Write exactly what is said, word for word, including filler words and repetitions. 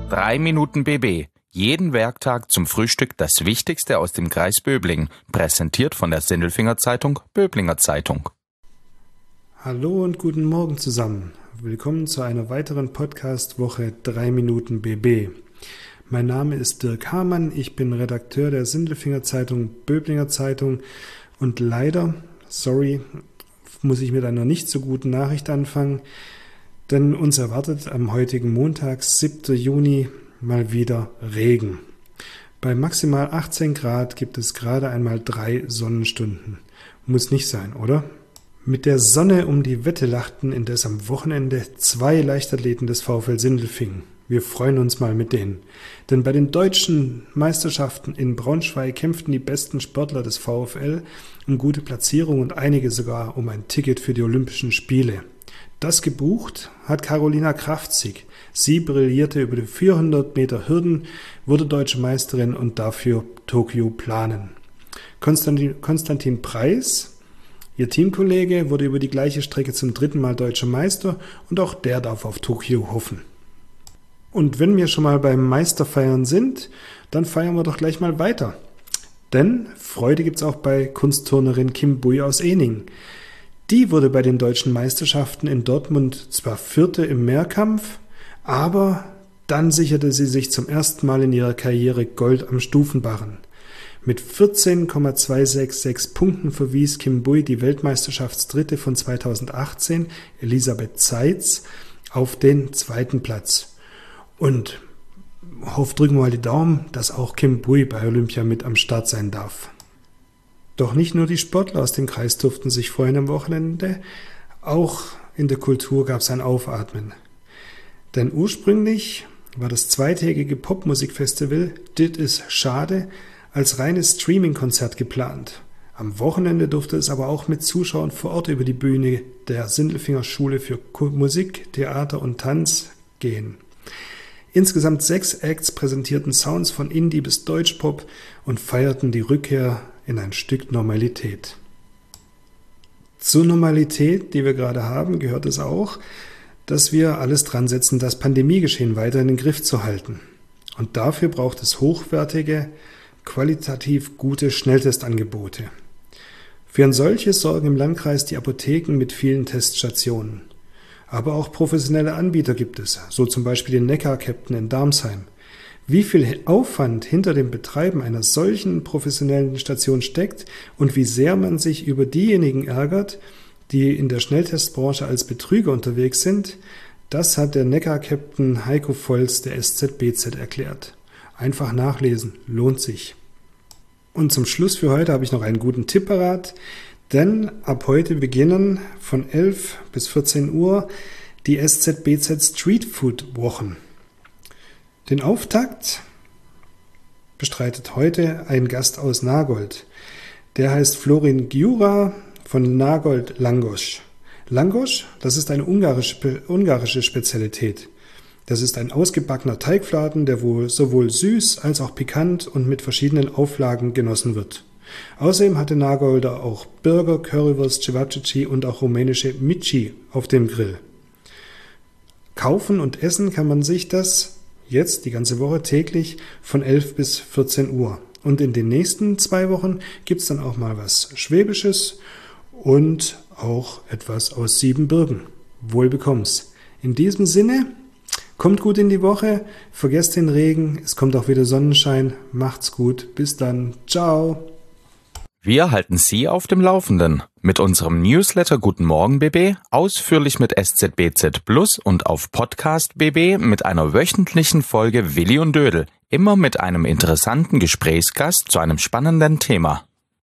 drei Minuten B B. Jeden Werktag zum Frühstück das Wichtigste aus dem Kreis Böblingen. Präsentiert von der Sindelfinger Zeitung, Böblinger Zeitung. Hallo und guten Morgen zusammen. Willkommen zu einer weiteren Podcast-Woche drei Minuten B B. Mein Name ist Dirk Hamann, ich bin Redakteur der Sindelfinger Zeitung, Böblinger Zeitung und leider, sorry, muss ich mit einer nicht so guten Nachricht anfangen, denn uns erwartet am heutigen Montag, siebten Juni, mal wieder Regen. Bei maximal achtzehn Grad gibt es gerade einmal drei Sonnenstunden. Muss nicht sein, oder? Mit der Sonne um die Wette lachten indes am Wochenende zwei Leichtathleten des VfL Sindelfingen. Wir freuen uns mal mit denen. Denn bei den deutschen Meisterschaften in Braunschweig kämpften die besten Sportler des VfL um gute Platzierung und einige sogar um ein Ticket für die Olympischen Spiele. Das gebucht hat Carolina Kraftzig. Sie brillierte über die vierhundert Meter Hürden, wurde deutsche Meisterin und dafür Tokio planen. Konstantin, Konstantin Preis, ihr Teamkollege, wurde über die gleiche Strecke zum dritten Mal deutscher Meister und auch der darf auf Tokio hoffen. Und wenn wir schon mal beim Meisterfeiern sind, dann feiern wir doch gleich mal weiter. Denn Freude gibt's auch bei Kunstturnerin Kim Bui aus Ehning. Die wurde bei den deutschen Meisterschaften in Dortmund zwar Vierte im Mehrkampf, aber dann sicherte sie sich zum ersten Mal in ihrer Karriere Gold am Stufenbarren. Mit vierzehn Komma zweihundertsechsundsechzig Punkten verwies Kim Bui die Weltmeisterschaftsdritte von zweitausendachtzehn, Elisabeth Zeitz, auf den zweiten Platz. Und hoff, drücken wir mal die Daumen, dass auch Kim Bui bei Olympia mit am Start sein darf. Doch nicht nur die Sportler aus dem Kreis durften sich freuen am Wochenende, auch in der Kultur gab es ein Aufatmen. Denn ursprünglich war das zweitägige Popmusikfestival Dit is Schade als reines Streaming-Konzert geplant. Am Wochenende durfte es aber auch mit Zuschauern vor Ort über die Bühne der Sindelfinger Schule für Musik, Theater und Tanz gehen. Insgesamt sechs Acts präsentierten Sounds von Indie bis Deutschpop und feierten die Rückkehr in ein Stück Normalität. Zur Normalität, die wir gerade haben, gehört es auch, dass wir alles dran setzen, das Pandemiegeschehen weiter in den Griff zu halten. Und dafür braucht es hochwertige, qualitativ gute Schnelltestangebote. Für ein solches sorgen im Landkreis die Apotheken mit vielen Teststationen. Aber auch professionelle Anbieter gibt es, so zum Beispiel den Neckar-Captain in Darmsheim. Wie viel Aufwand hinter dem Betreiben einer solchen professionellen Station steckt und wie sehr man sich über diejenigen ärgert, die in der Schnelltestbranche als Betrüger unterwegs sind, das hat der Neckar-Captain Heiko Volz der S Z B Z erklärt. Einfach nachlesen, lohnt sich. Und zum Schluss für heute habe ich noch einen guten Tipp parat, denn ab heute beginnen von elf bis vierzehn Uhr die S Z B Z Streetfood-Wochen. Den Auftakt bestreitet heute ein Gast aus Nagold. Der heißt Florin Giura von Nagold Langosch. Langosch, das ist eine ungarische, ungarische Spezialität. Das ist ein ausgebackener Teigfladen, der wohl sowohl süß als auch pikant und mit verschiedenen Auflagen genossen wird. Außerdem hatte Nagolder auch Burger, Currywurst, Cevapcici und auch rumänische Mici auf dem Grill. Kaufen und essen kann man sich das jetzt die ganze Woche täglich von elf bis vierzehn Uhr. Und in den nächsten zwei Wochen gibt es dann auch mal was Schwäbisches und auch etwas aus Siebenbürgen. Wohl bekomm's. In diesem Sinne, kommt gut in die Woche, vergesst den Regen, es kommt auch wieder Sonnenschein, macht's gut, bis dann, ciao. Wir halten Sie auf dem Laufenden mit unserem Newsletter Guten Morgen B B, ausführlich mit S Z B Z Plus und auf Podcast B B mit einer wöchentlichen Folge Willi und Dödel, immer mit einem interessanten Gesprächsgast zu einem spannenden Thema.